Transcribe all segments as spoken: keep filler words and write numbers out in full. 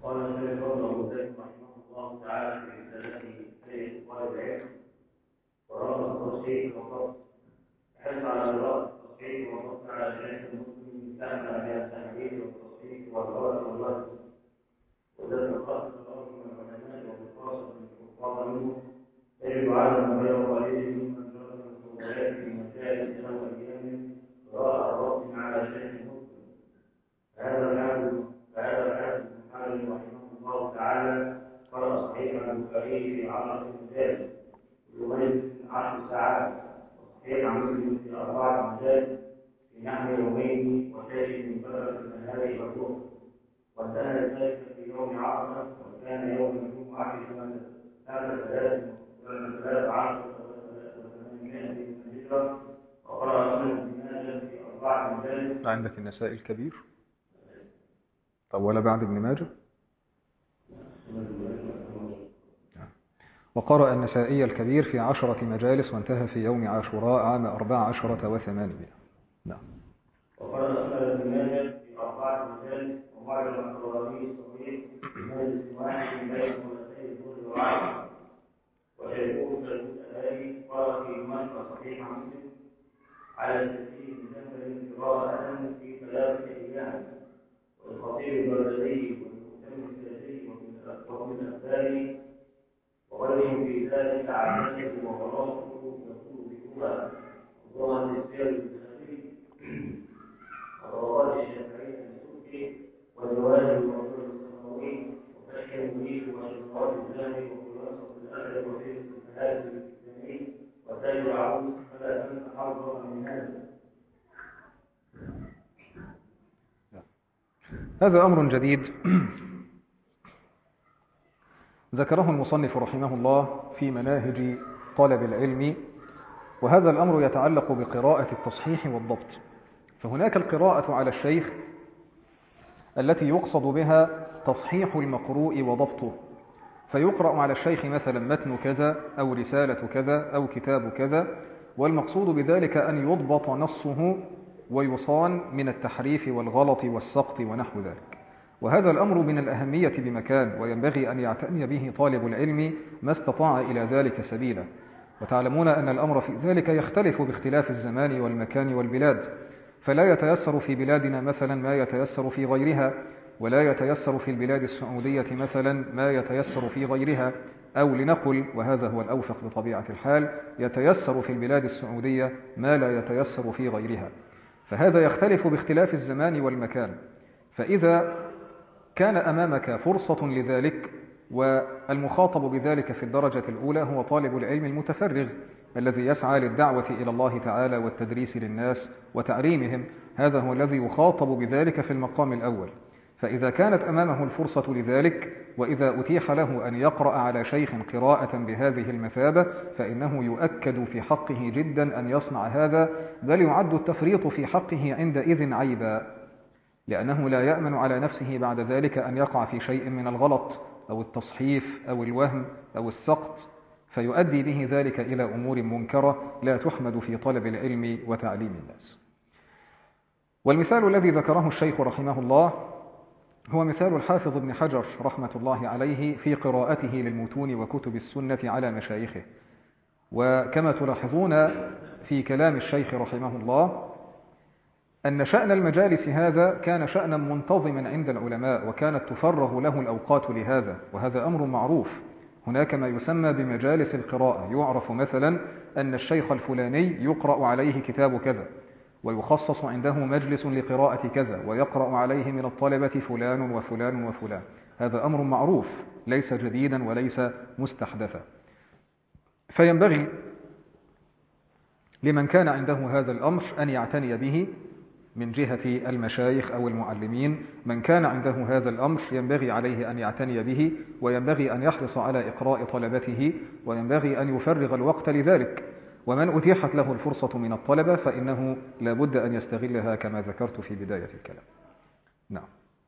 قال الشيخ ابو زيد رحمه الله تعالى في رسالته سيد طالب العلم ورغم التصحيح وقد حرص على قراءة التصحيح وقد على شيخ المسلم استعمل بها التحليل والتصحيح والغرض والوزن وذات الخاص له من العلماء والخاصة الكفار منه يجب على من غير قليل ممن جرى المطولات في مسائل او ايام قراءة الرد على شيخ مسلم. هذا الحال فهذا الحال بن حجر رحمه الله تعالى قرأ صحيح البخاري في عشر مجال يميز عشر ساعات وصحيح عمله في أربعة مجال في نحو يومين وشيء من بدر النهار والظهر وانتهى ذلك في يوم عرفة وكان يوم الجمعة في سنة ثلاث ثلاث عشر وثمانمائة من الهجرة وقرأ سنة ابن ماجه في أربعة مجال. عندك النسائي الكبير؟ طب ولا بعد ابن ماجه؟ وقرأ النسائي الكبير في عشرة مجالس وانتهى في يوم عاشوراء عام أربع عشرة وثمانمائة. نعم. وقرأ سنة ابن ماجه في أربعة مجالس ومعجم الطبراني الصغير في مجلس واحد بين ثلاثي الظهر والعصر ويقول الأهالي قرأ في دمشق صحيح مسلم على سبيل المثال قراءة في ثلاثة أيام والخطيب البغدادي والمهتم الثلاثي ومن الأخبار وغيرهم في ذلك عادته وغراسته يقول بهما وظهر السير البخاري ورواد الشافعي السلكي وجواز الموضوع السماوي وفتح المنيب وشفاعات الزاهي وخلاصة الأثر وفيه الاستفهاد الإسلامي وتاج العروس فلا تنسى حظا من هذا. هذا أمر جديد ذكره المصنف رحمه الله في مناهج طلب العلم، وهذا الأمر يتعلق بقراءة التصحيح والضبط. فهناك القراءة على الشيخ التي يقصد بها تصحيح المقروء وضبطه، فيقرأ على الشيخ مثلا متن كذا أو رسالة كذا أو كتاب كذا، والمقصود بذلك أن يضبط نصه ويصان من التحريف والغلط والسقط ونحو ذلك. وهذا الأمر من الأهمية بمكان، وينبغي أن يعتني به طالب العلم ما استطاع إلى ذلك سبيلا. وتعلمون أن الأمر في ذلك يختلف باختلاف الزمان والمكان والبلاد، فلا يتيسر في بلادنا مثلا ما يتيسر في غيرها، ولا يتيسر في البلاد السعودية مثلا ما يتيسر في غيرها، أو لنقل وهذا هو الأوفق بطبيعة الحال يتيسر في البلاد السعودية ما لا يتيسر في غيرها. فهذا يختلف باختلاف الزمان والمكان. فإذا كان أمامك فرصة لذلك، والمخاطب بذلك في الدرجة الأولى هو طالب العلم المتفرغ الذي يسعى للدعوة إلى الله تعالى والتدريس للناس وتعليمهم، هذا هو الذي يخاطب بذلك في المقام الأول. فإذا كانت أمامه الفرصة لذلك، وإذا أتيح له أن يقرأ على شيخ قراءة بهذه المثابة، فإنه يؤكد في حقه جدا أن يصنع هذا، بل يعد التفريط في حقه عندئذ عيبا، لأنه لا يأمن على نفسه بعد ذلك أن يقع في شيء من الغلط أو التصحيف أو الوهم أو السقط، فيؤدي به ذلك إلى أمور منكرة لا تحمد في طلب العلم وتعليم الناس. والمثال الذي ذكره الشيخ رحمه الله هو مثال الحافظ ابن حجر رحمة الله عليه في قراءته للمتون وكتب السنة على مشايخه. وكما تلاحظون في كلام الشيخ رحمه الله أن شأن المجالس هذا كان شأنا منتظما عند العلماء، وكانت تفرغ له الأوقات لهذا، وهذا أمر معروف. هناك ما يسمى بمجالس القراءة، يعرف مثلا أن الشيخ الفلاني يقرأ عليه كتاب كذا، ويخصص عنده مجلس لقراءة كذا، ويقرأ عليه من الطلبة فلان وفلان وفلان. هذا أمر معروف ليس جديدا وليس مستحدثا. فينبغي لمن كان عنده هذا الأمر أن يعتني به من جهة المشايخ أو المعلمين. من كان عنده هذا الأمر ينبغي عليه أن يعتني به، وينبغي أن يحرص على إقراء طلبته، وينبغي أن يفرغ الوقت لذلك. ومن أتيحت له الفرصة من الطلبة فإنه لا بد أن يستغلها كما ذكرت في بداية الكلام. نعم.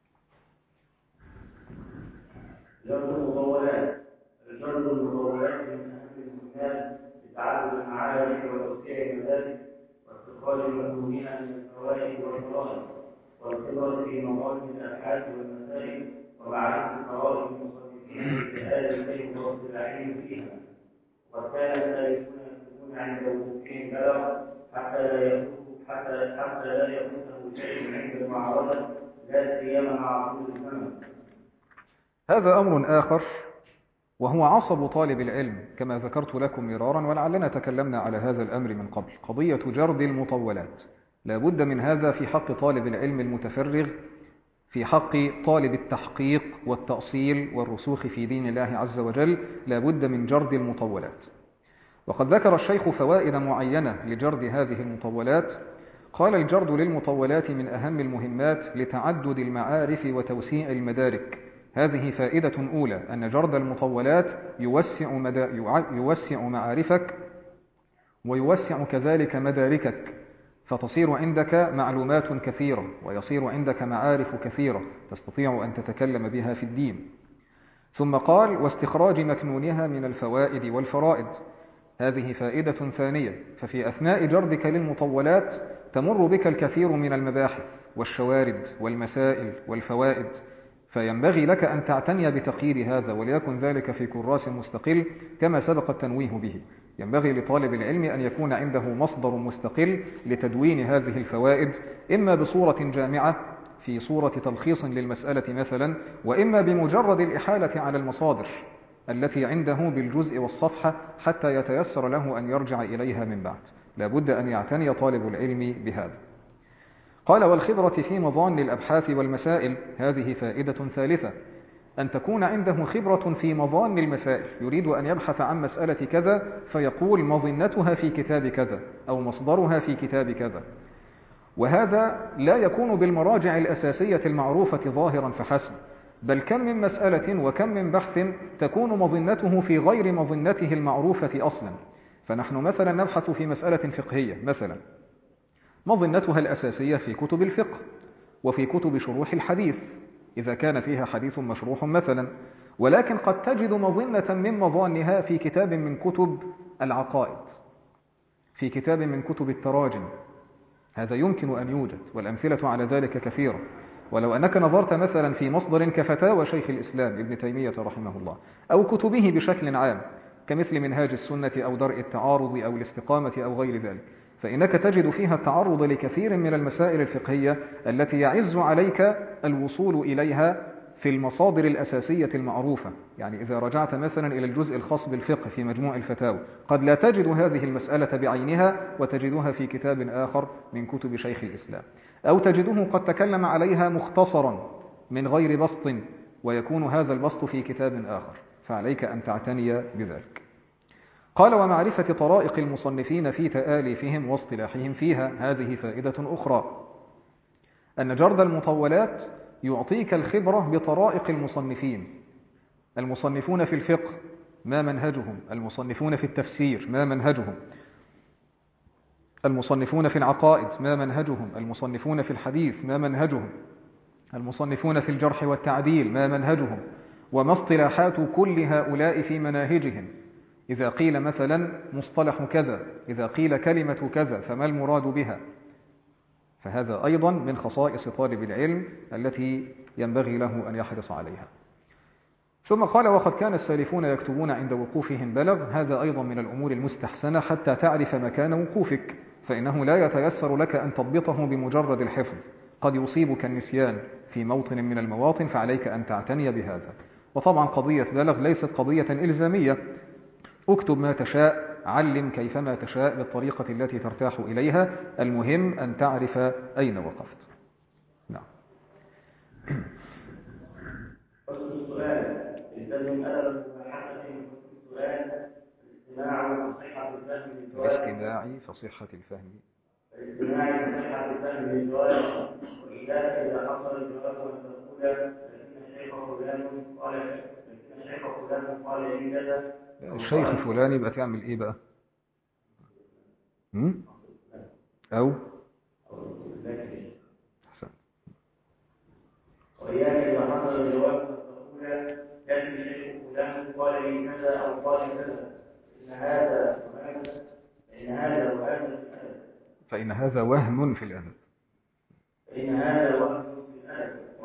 جرد المطولات جرد المطولات من أهم المهمات لتعلم المعارف وتوسيع المدارك واستخراج المفهومين من الفوائد والفرائض والخبرة في مقاصد الأبحاث والمسائل ومعرفة قواعد المصنفين بهذا الكلم واصطلاحهم فيها، وكان السالكون يكتبون عند وقوفهم بلغ حتى لا يفوت حتى حتى لا يفوته شيء عند المعارضة، لا سيما مع طول الزمن. هذا أمر آخر وهو عصب طالب العلم كما ذكرت لكم مرارا، ولعلنا تكلمنا على هذا الأمر من قبل، قضية جرد المطولات. لا بد من هذا في حق طالب العلم المتفرغ، في حق طالب التحقيق والتأصيل والرسوخ في دين الله عز وجل، لا بد من جرد المطولات. وقد ذكر الشيخ فوائد معينة لجرد هذه المطولات. قال: الجرد للمطولات من أهم المهمات لتعدد المعارف وتوسيع المدارك. هذه فائدة أولى، أن جرد المطولات يوسع, مدا... يوسع معارفك ويوسع كذلك مداركك، فتصير عندك معلومات كثيرة ويصير عندك معارف كثيرة تستطيع أن تتكلم بها في الدين. ثم قال: واستخراج مكنونها من الفوائد والفرائد. هذه فائدة ثانية، ففي أثناء جردك للمطولات تمر بك الكثير من المباحث والشوارد والمسائل والفوائد، فينبغي لك أن تعتني بتقييد هذا، وليكن ذلك في كراس مستقل كما سبق التنويه به. ينبغي لطالب العلم أن يكون عنده مصدر مستقل لتدوين هذه الفوائد، إما بصورة جامعة في صورة تلخيص للمسألة مثلا، وإما بمجرد الإحالة على المصادر التي عنده بالجزء والصفحة حتى يتيسر له أن يرجع إليها من بعد. لا بد أن يعتني طالب العلم بهذا. قال: والخبرة في مظان الأبحاث والمسائل. هذه فائدة ثالثة، أن تكون عنده خبرة في مظان المسائل، يريد أن يبحث عن مسألة كذا فيقول مظنتها في كتاب كذا أو مصدرها في كتاب كذا. وهذا لا يكون بالمراجع الأساسية المعروفة ظاهرا فحسب، بل كم من مسألة وكم من بحث تكون مظنته في غير مظنته المعروفة أصلا. فنحن مثلا نبحث في مسألة فقهية مثلا، مظنتها الأساسية في كتب الفقه وفي كتب شروح الحديث إذا كان فيها حديث مشروح مثلا، ولكن قد تجد مظنة من مظانها في كتاب من كتب العقائد، في كتاب من كتب التراجم. هذا يمكن أن يوجد، والأمثلة على ذلك كثيرة. ولو أنك نظرت مثلا في مصدر كفتاوى شيخ الإسلام ابن تيمية رحمه الله أو كتبه بشكل عام كمثل منهاج السنة أو درء التعارض أو الاستقامة أو غير ذلك، فإنك تجد فيها التعرض لكثير من المسائل الفقهية التي يعز عليك الوصول إليها في المصادر الأساسية المعروفة. يعني إذا رجعت مثلا إلى الجزء الخاص بالفقه في مجموع الفتاوى قد لا تجد هذه المسألة بعينها، وتجدها في كتاب آخر من كتب شيخ الإسلام، أو تجده قد تكلم عليها مختصرا من غير بسط، ويكون هذا البسط في كتاب آخر، فعليك أن تعتني بذلك. قال: ومعرفة طرائق المصنفين في تآليفهم واصطلاحهم فيها. هذه فائدة أخرى، أن جرد المطولات يعطيك الخبرة بطرائق المصنفين. المصنفون في الفقه ما منهجهم، المصنفون في التفسير ما منهجهم، المصنفون في العقائد ما منهجهم، المصنفون في الحديث ما منهجهم، المصنفون في الجرح والتعديل ما منهجهم، وما اصطلاحات كل هؤلاء في مناهجهم. إذا قيل مثلا مصطلح كذا، إذا قيل كلمة كذا، فما المراد بها؟ فهذا أيضا من خصائص طالب العلم التي ينبغي له أن يحرص عليها. ثم قال: وقد كان السالفون يكتبون عند وقوفهم بلغ. هذا أيضا من الأمور المستحسنة حتى تعرف مكان وقوفك، فإنه لا يتيسر لك أن تضبطه بمجرد الحفظ، قد يصيبك النسيان في موطن من المواطن، فعليك أن تعتني بهذا. وطبعا قضية بلغ ليست قضية إلزامية، اكتب ما تشاء، علم كيفما تشاء بالطريقة التي ترتاح إليها، المهم أن تعرف أين وقفت. نعم. السؤال يلتزم أدب المباحثة في السؤال الاستماع وصحة الفهم للجواب، الاستماع فصحة الفهم الاستماع وصحة الفهم للجواب، وإذا إذا حصل الجواب أن تقول لكن الشيخ فلان قال لكن الشيخ فلان قال لي كذا. الشيخ فلان يبقى تعمل إيه بقى؟ هم؟ أو وإياك إذا حصل الجواب أن تقول لكن الشيخ فلان قال لي كذا أو قال كذا، إن هذا وهذا إن هذا وهذا فإن هذا وهم في الأدب فإن هذا وهم في الأدب، وفرق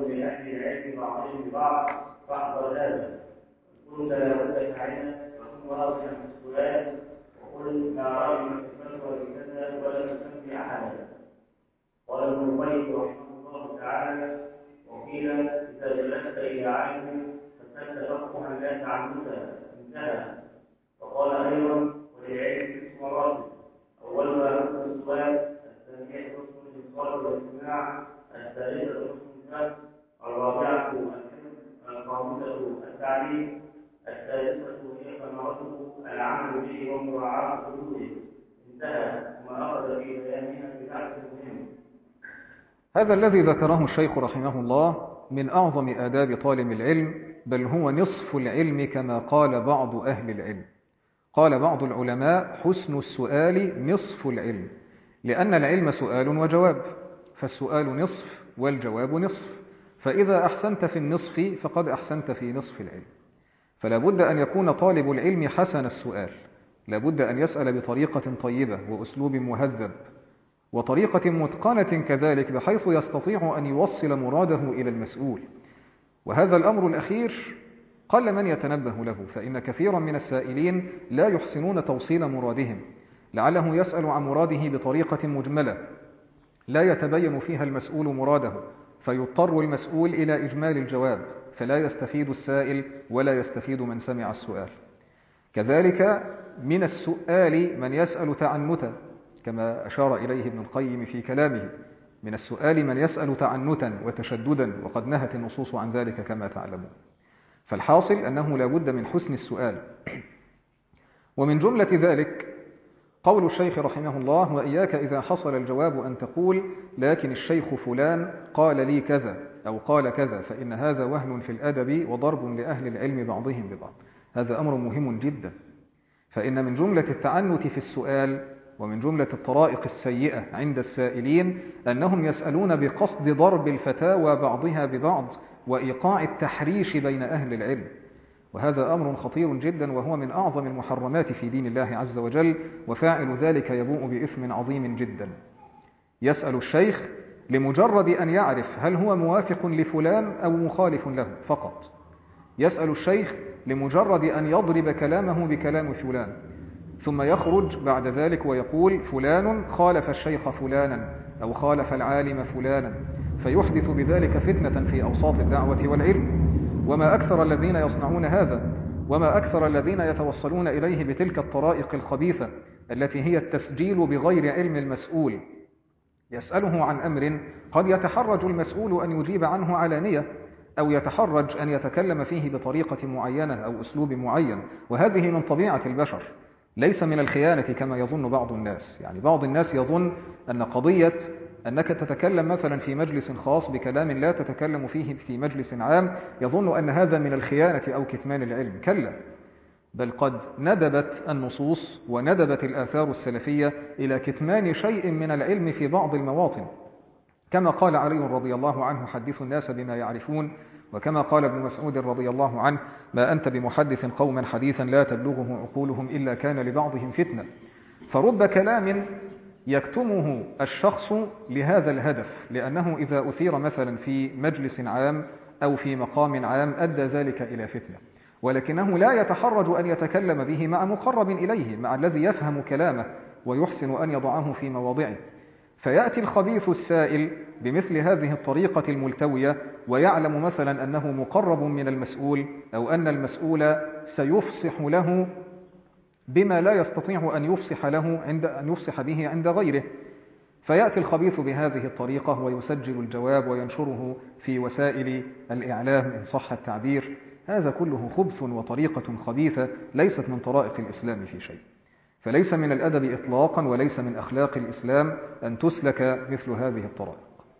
قول لأهل العلم بعضهم ببعض فاحذر هذا. كنت لا بد فعلا وكن واضحا في السؤال وقل ما رأيك في الفتوى بكذا ولا تسمي أحدا. قال ابن القيم رحمه الله تعالى: وقيل إذا جلست إلى عالم فسألت فقها لا تعمدا انتهى. وقال أيضا: وللعلم ست مراتب: أولها حسن السؤال، الثانية حسن الإنصات والاستماع، الثالثة حسن الفهم، الرابعة الحفظ، الخامسة التعليم، السادسة هي ثمرته العمل به ومراعاة حدوده انتهى. وما أخذ في بيانها ببحث مهم. هذا الذي ذكره الشيخ رحمه الله من أعظم آداب طالب العلم، بل هو نصف العلم كما قال بعض أهل العلم. قال بعض العلماء: حسن السؤال نصف العلم، لأن العلم سؤال وجواب، فالسؤال نصف والجواب نصف، فإذا أحسنت في النصف فقد أحسنت في نصف العلم. فلا بد أن يكون طالب العلم حسن السؤال، لا بد أن يسأل بطريقة طيبة وأسلوب مهذب وطريقة متقنة كذلك، بحيث يستطيع أن يوصل مراده إلى المسؤول. وهذا الأمر الأخير قل من يتنبه له، فإن كثيرا من السائلين لا يحسنون توصيل مرادهم، لعله يسأل عن مراده بطريقة مجملة لا يتبين فيها المسؤول مراده، فيضطر المسؤول إلى إجمال الجواب، فلا يستفيد السائل ولا يستفيد من سمع السؤال. كذلك من السؤال من يسأل تعنتا، كما أشار إليه ابن القيم في كلامه: من السؤال من يسأل تعنتا وتشددا، وقد نهت النصوص عن ذلك كما تعلمون. فالحاصل أنه لا بد من حسن السؤال. ومن جملة ذلك قول الشيخ رحمه الله: وإياك إذا حصل الجواب أن تقول لكن الشيخ فلان قال لي كذا أو قال كذا، فإن هذا وهن في الأدب وضرب لأهل العلم بعضهم ببعض. هذا أمر مهم جدا، فإن من جملة التعنت في السؤال ومن جملة الطرائق السيئة عند السائلين أنهم يسألون بقصد ضرب الفتاوى بعضها ببعض وإيقاع التحريش بين أهل العلم، وهذا أمر خطير جدا، وهو من أعظم المحرمات في دين الله عز وجل، وفاعل ذلك يبوء بإثم عظيم جدا. يسأل الشيخ لمجرد أن يعرف هل هو موافق لفلان أو مخالف له فقط. يسأل الشيخ لمجرد أن يضرب كلامه بكلام فلان، ثم يخرج بعد ذلك ويقول فلان خالف الشيخ فلانا أو خالف العالم فلانا، فيحدث بذلك فتنة في أوساط الدعوة والعلم. وما أكثر الذين يصنعون هذا، وما أكثر الذين يتوصلون إليه بتلك الطرائق الخبيثة التي هي التسجيل بغير علم المسؤول. يسأله عن أمر قد يتحرج المسؤول أن يجيب عنه علانية، أو يتحرج أن يتكلم فيه بطريقة معينة أو أسلوب معين، وهذه من طبيعة البشر، ليس من الخيانة كما يظن بعض الناس. يعني بعض الناس يظن أن قضية أنك تتكلم مثلا في مجلس خاص بكلام لا تتكلم فيه في مجلس عام، يظن أن هذا من الخيانة أو كتمان العلم. كلا، بل قد ندبت النصوص وندبت الآثار السلفية إلى كتمان شيء من العلم في بعض المواطن، كما قال علي رضي الله عنه: حدثوا الناس بما يعرفون، وكما قال ابن مسعود رضي الله عنه: ما أنت بمحدث قوما حديثا لا تبلغه عقولهم إلا كان لبعضهم فتنة. فرب كلام يكتمه الشخص لهذا الهدف، لأنه إذا أثير مثلا في مجلس عام أو في مقام عام أدى ذلك إلى فتنة، ولكنه لا يتحرج أن يتكلم به مع مقرب إليه، مع الذي يفهم كلامه ويحسن أن يضعه في مواضعه. فيأتي الخبيث السائل بمثل هذه الطريقة الملتوية، ويعلم مثلا أنه مقرب من المسؤول، أو أن المسؤول سيفصح له بما لا يستطيع أن يفصح له عند أن يفصح به عند غيره، فيأتي الخبيث بهذه الطريقة ويسجل الجواب وينشره في وسائل الإعلام إن صح التعبير. هذا كله خبث وطريقة خبيثة ليست من طرائق الإسلام في شيء، فليس من الأدب إطلاقا وليس من أخلاق الإسلام أن تسلك مثل هذه الطرائق.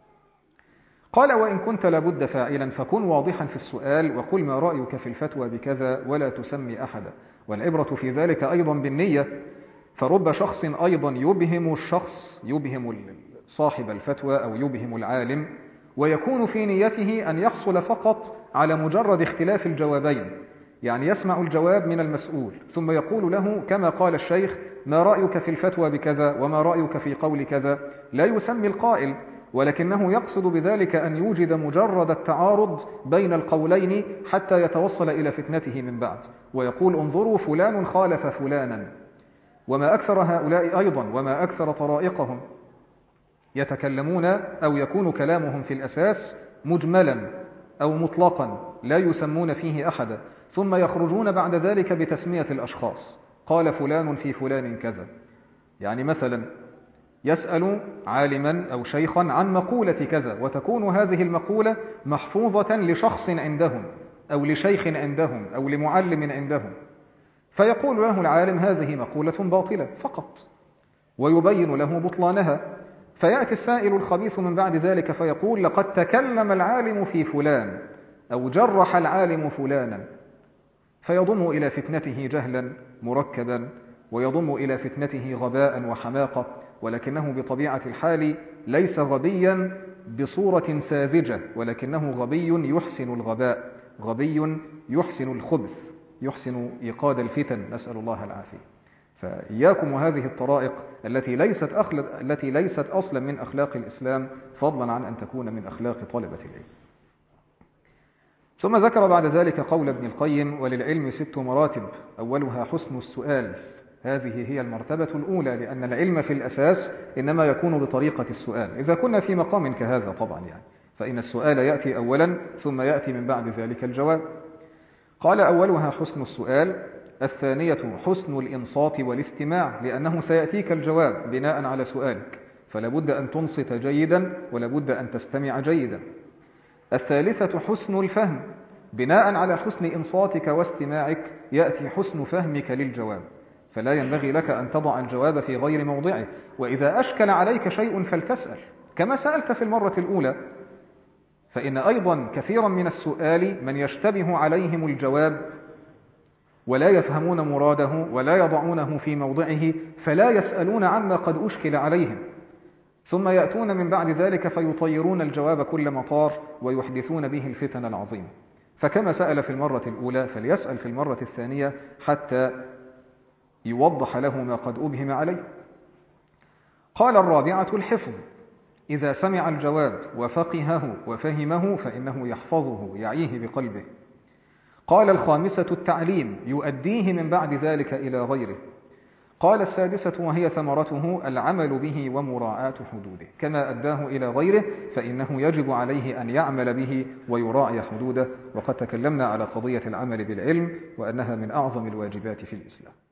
قال: وإن كنت لابد فاعلا فكن واضحا في السؤال، وقل ما رأيك في الفتوى بكذا ولا تسمي أحدا. والعبرة في ذلك أيضا بالنية، فرب شخص أيضا يبهم الشخص يبهم صاحب الفتوى أو يبهم العالم، ويكون في نيته أن يحصل فقط على مجرد اختلاف الجوابين، يعني يسمع الجواب من المسؤول ثم يقول له كما قال الشيخ: ما رأيك في الفتوى بكذا وما رأيك في قول كذا، لا يسمي القائل، ولكنه يقصد بذلك أن يوجد مجرد التعارض بين القولين حتى يتوصل إلى فتنته من بعد، ويقول انظروا فلان خالف فلانا. وما أكثر هؤلاء أيضا وما أكثر طرائقهم يتكلمون أو يكون كلامهم في الأساس مجملا أو مطلقا لا يسمون فيه أحدا، ثم يخرجون بعد ذلك بتسمية الأشخاص، قال فلان في فلان كذا. يعني مثلا يسأل عالما أو شيخا عن مقولة كذا، وتكون هذه المقولة محفوظة لشخص عندهم أو لشيخ عندهم أو لمعلم عندهم، فيقول له العالم هذه مقولة باطلة فقط ويبين له بطلانها، فيأتي السائل الخبيث من بعد ذلك فيقول لقد تكلم العالم في فلان أو جرح العالم فلانا، فيضم إلى فتنته جهلا مركبا، ويضم إلى فتنته غباء وحماقة، ولكنه بطبيعة الحال ليس غبيا بصورة ساذجة، ولكنه غبي يحسن الغباء، غبي يحسن الخبث، يحسن إيقاد الفتن، نسأل الله العافية. فإياكم وهذه الطرائق التي ليست, التي ليست أصلا من أخلاق الإسلام، فضلا عن أن تكون من أخلاق طلبة العلم. ثم ذكر بعد ذلك قول ابن القيم: وللعلم ست مراتب، أولها حسن السؤال. هذه هي المرتبة الأولى، لأن العلم في الأساس إنما يكون بطريقة السؤال، إذا كنا في مقام كهذا طبعا يعني، فإن السؤال يأتي أولا ثم يأتي من بعد ذلك الجواب. قال: أولها حسن السؤال، الثانية حسن الإنصات والاستماع، لأنه سيأتيك الجواب بناء على سؤالك، فلا بد أن تنصت جيدا ولا بد أن تستمع جيدا. الثالثة حسن الفهم، بناء على حسن إنصاتك واستماعك يأتي حسن فهمك للجواب، فلا ينبغي لك أن تضع الجواب في غير موضعه، وإذا أشكل عليك شيء فلتسأل كما سألت في المرة الأولى، فإن أيضا كثيرا من السؤال من يشتبه عليهم الجواب ولا يفهمون مراده ولا يضعونه في موضعه، فلا يسألون عما قد أشكل عليهم، ثم يأتون من بعد ذلك فيطيرون الجواب كل مطار ويحدثون به الفتن العظيمة. فكما سأل في المرة الأولى فليسأل في المرة الثانية حتى يوضح له ما قد أبهم عليه. قال: الرابعة الحفظ، إذا سمع الجواب وفقهه وفهمه فإنه يحفظه يعيه بقلبه. قال: الخامسة التعليم، يؤديه من بعد ذلك إلى غيره. قال: السادسة وهي ثمرته العمل به ومراعاة حدوده، كما أداه إلى غيره فإنه يجب عليه أن يعمل به ويراعي حدوده. وقد تكلمنا على قضية العمل بالعلم وأنها من أعظم الواجبات في الإسلام.